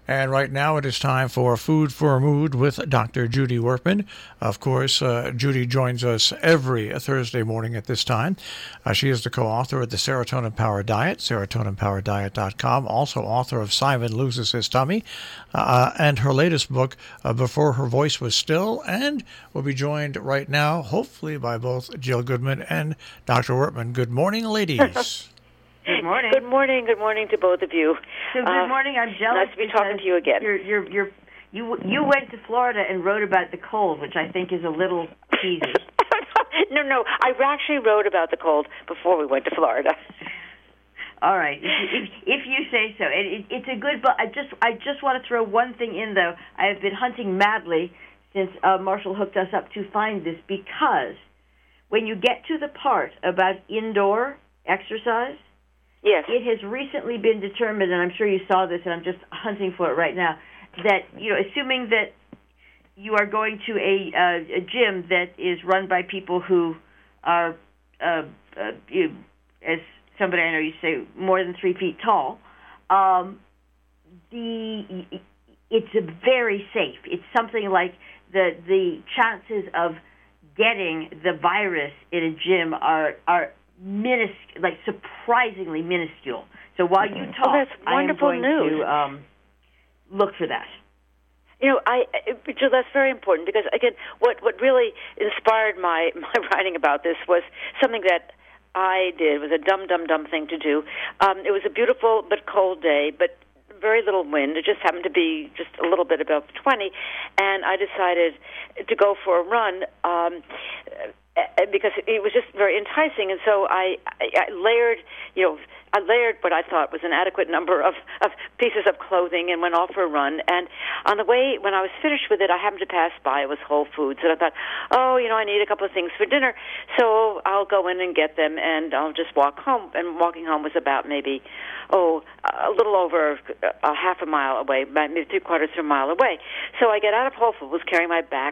And right now it is time for Food for a Mood with Dr. Judy Werpman. Of course, Judy joins us every Thursday morning at this time. She is the co-author of the Serotonin Power Diet, serotoninpowerdiet.com, also author of Simon Loses His Tummy, and her latest book, Before Her Voice Was Still, and will be joined right now, hopefully, by both Jill Goodman and Dr. Werpman. Good morning, ladies. Good morning. Good morning. Good morning to both of you. So good morning. I'm jealous. Nice to be talking to you again. You went to Florida and wrote about the cold, which I think is a little cheesy. No. I actually wrote about the cold before we went to Florida. All right, if you say so. It's a good book. I just want to throw one thing in, though. I have been hunting madly since Marshall hooked us up to find this, because when you get to the part about indoor exercise, yes, it has recently been determined, and I'm sure you saw this, and I'm just hunting for it right now, that, assuming that you are going to a gym that is run by people who are, as somebody I know you say, more than 3 feet tall, it's very safe. It's something like the chances of getting the virus in a gym are surprisingly minuscule. So while you talk, that's wonderful I am going to look for that. Jill, that's very important, because again, what really inspired my writing about this was something that I did. It was a dumb thing to do. It was a beautiful but cold day, but very little wind. It just happened to be just a little bit above 20, and I decided to go for a run because it was just very enticing. And so I layered, I layered what I thought was an adequate number of pieces of clothing and went off for a run. And on the way, when I was finished with it, I happened to pass by. It was Whole Foods, and I thought, I need a couple of things for dinner, so I'll go in and get them, and I'll just walk home. And walking home was about maybe, a little over a half a mile away, maybe 3/4 of a mile away. So I get out of Whole Foods, carrying my bag,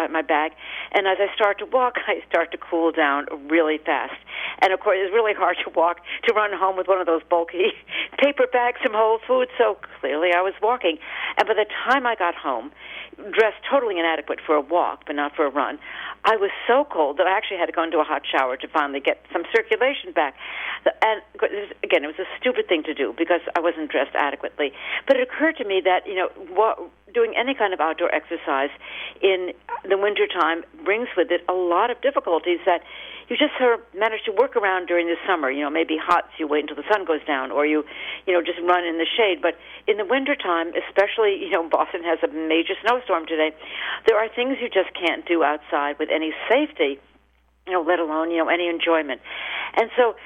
and as I start to walk, I start to cool down really fast. And of course, it's really hard to run home with one of those bulky paper bags from Whole Foods, so clearly I was walking. And by the time I got home, dressed totally inadequate for a walk, but not for a run, I was so cold that I actually had to go into a hot shower to finally get some circulation back. And again, it was a stupid thing to do because I wasn't dressed adequately. But it occurred to me that, doing any kind of outdoor exercise in the wintertime brings with it a lot of difficulties that you just sort of manage to work around during the summer. Maybe hot, so you wait until the sun goes down, or you just run in the shade. But in the wintertime, especially, Boston has a major snowstorm today, there are things you just can't do outside with any safety, let alone, any enjoyment. And so,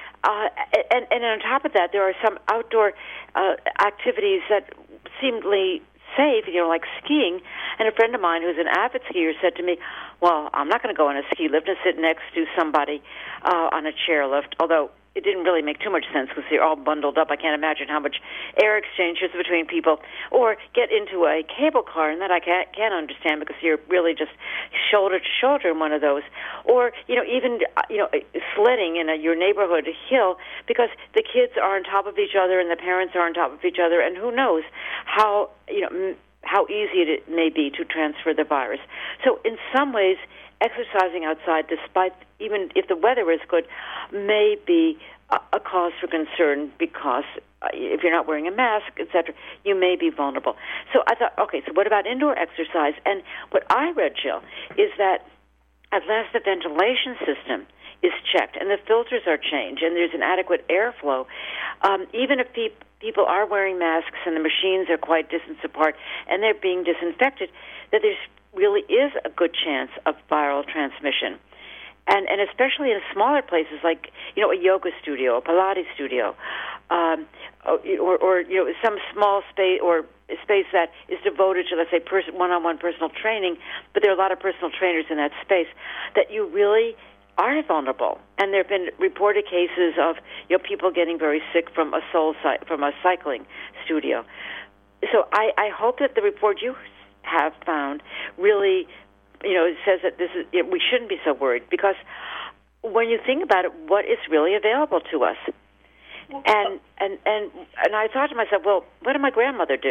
and on top of that, there are some outdoor activities that seemingly safe, like skiing. And a friend of mine who's an avid skier said to me, well, I'm not going to go on a ski lift and sit next to somebody on a chairlift, although it didn't really make too much sense because they're all bundled up. I can't imagine how much air exchange is between people. Or get into a cable car, and that I can't understand because you're really just shoulder to shoulder in one of those. Or, even, sledding in your neighborhood hill because the kids are on top of each other and the parents are on top of each other, and who knows how easy it may be to transfer the virus. So in some ways, exercising outside, despite even if the weather is good, may be a cause for concern because if you're not wearing a mask, etc., you may be vulnerable. So I thought, okay, so what about indoor exercise? And what I read, Jill, is that at last the ventilation system is checked and the filters are changed and there's an adequate airflow. Even if people are wearing masks and the machines are quite distance apart and they're being disinfected, that there really is a good chance of viral transmission. And especially in smaller places like, a yoga studio, a Pilates studio, or some small space or space that is devoted to, let's say, one-on-one personal training, but there are a lot of personal trainers in that space, that you really are vulnerable. And there have been reported cases of people getting very sick from a cycling studio. So I hope that the report you have found really, it says that this is we shouldn't be so worried, because when you think about it, what is really available to us? And I thought to myself, well, what did my grandmother do?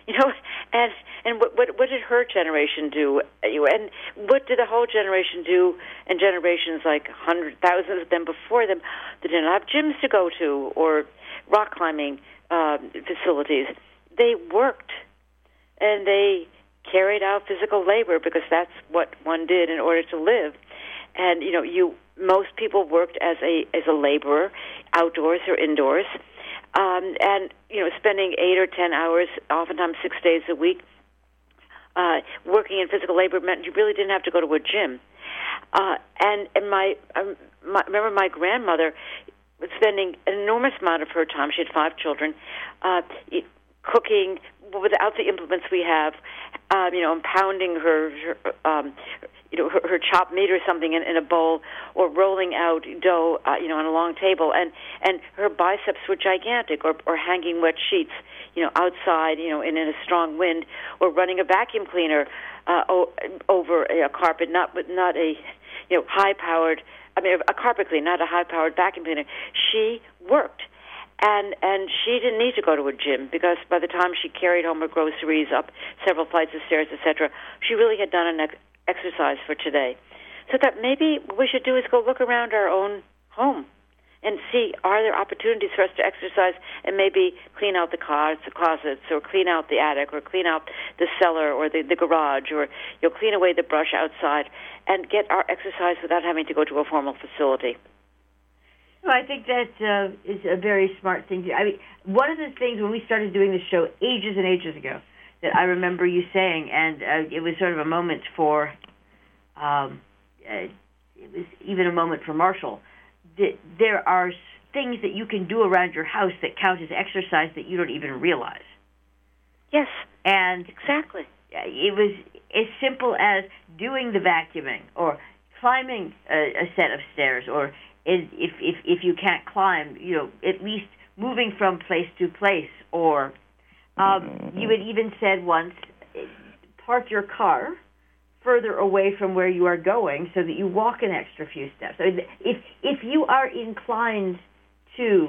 You know, and what did her generation do? And what did the whole generation do? And generations like hundreds, thousands of them before them, they didn't have gyms to go to or rock climbing facilities. They worked, and they carried out physical labor because that's what one did in order to live. And most people worked as a laborer, outdoors or indoors. And spending 8 or 10 hours, oftentimes 6 days a week, working in physical labor meant you really didn't have to go to a gym. And remember my grandmother was spending an enormous amount of her time. She had 5 children, cooking without the implements we have. Pounding her chopped meat or something in a bowl, or rolling out dough, on a long table, and her biceps were gigantic, or hanging wet sheets, outside, in a strong wind, or running a vacuum cleaner over a carpet, not a high-powered, a carpet cleaner, not a high-powered vacuum cleaner. She worked. And she didn't need to go to a gym, because by the time she carried home her groceries up several flights of stairs, etc., she really had done an exercise for today. So that maybe what we should do is go look around our own home and see, are there opportunities for us to exercise, and maybe clean out the closets, or clean out the attic, or clean out the cellar, or the garage, or clean away the brush outside, and get our exercise without having to go to a formal facility. Well, I think that is a very smart thing to do. I mean, one of the things when we started doing this show ages and ages ago that I remember you saying, and it was sort of a moment for, it was even a moment for Marshall, that there are things that you can do around your house that count as exercise that you don't even realize. Yes. And exactly. It was as simple as doing the vacuuming, or climbing a set of stairs, or if you can't climb, at least moving from place to place. Or you had even said once, park your car further away from where you are going so that you walk an extra few steps. I mean, if you are inclined to,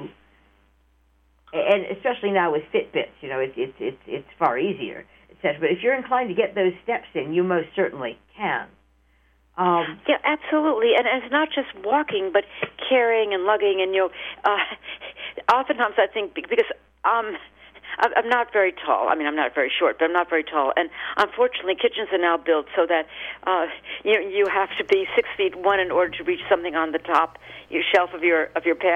and especially now with Fitbits, it's far easier, etc. But if you're inclined to get those steps in, you most certainly can. Yeah, absolutely, and it's not just walking, but carrying and lugging, and oftentimes I think because I'm not very tall. I mean, I'm not very short, but I'm not very tall, and unfortunately, kitchens are now built so that you have to be 6'1" in order to reach something on the top shelf of your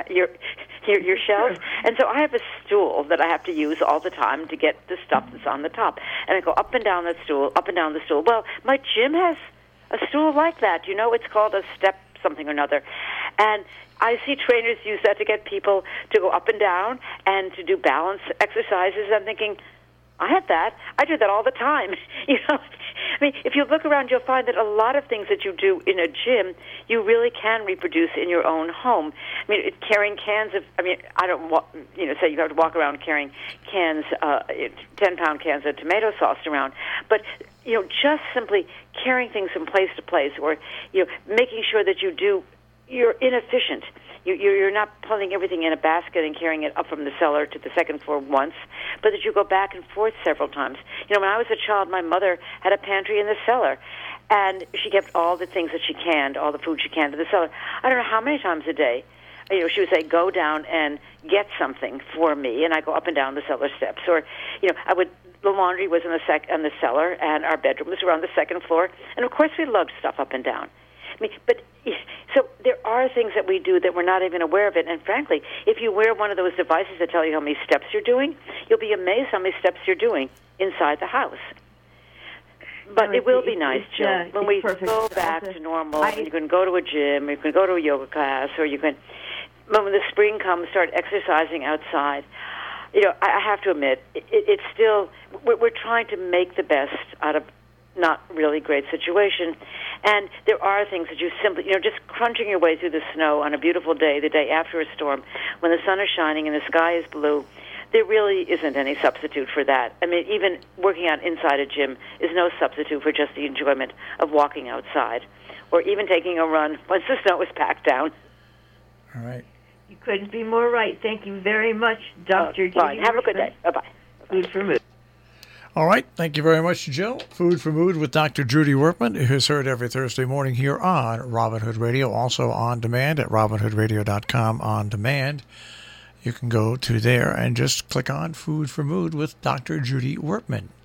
shelf, and so I have a stool that I have to use all the time to get the stuff that's on the top, and I go up and down the stool, up and down the stool. Well, my gym has a stool like that, it's called a step something or another. And I see trainers use that to get people to go up and down and to do balance exercises. I'm thinking, I have that. I do that all the time. I mean, if you look around, you'll find that a lot of things that you do in a gym, you really can reproduce in your own home. I mean, carrying cans of, I don't, say you have to walk around carrying cans, 10-pound cans of tomato sauce around, but just simply carrying things from place to place, or making sure that you're inefficient. You're not pulling everything in a basket and carrying it up from the cellar to the second floor once, but that you go back and forth several times. When I was a child, my mother had a pantry in the cellar, and she kept all the things that she canned, all the food she canned in the cellar. I don't know how many times a day. She would say, go down and get something for me, and I go up and down the cellar steps. Or, the laundry was in the cellar, and our bedrooms were on the second floor, and of course we lugged stuff up and down. So there are things that we do that we're not even aware of it. And frankly, if you wear one of those devices that tell you how many steps you're doing, you'll be amazed how many steps you're doing inside the house. But it will be nice, Jill, when we go back to normal. You can go to a gym, you can go to a yoga class, or you can, when the spring comes, start exercising outside. I have to admit, it's still, we're trying to make the best out of not really great situation. And there are things that you simply, just crunching your way through the snow on a beautiful day, the day after a storm, when the sun is shining and the sky is blue, there really isn't any substitute for that. I mean, even working out inside a gym is no substitute for just the enjoyment of walking outside, or even taking a run once the snow is packed down. All right. You couldn't be more right. Thank you very much, Dr. Judy. Have a good day. Bye-bye. Food for Mood. All right. Thank you very much, Jill. Food for Mood with Dr. Judy Workman is heard every Thursday morning here on Robin Hood Radio, also on demand at robinhoodradio.com on demand. You can go to there and just click on Food for Mood with Dr. Judy Workman.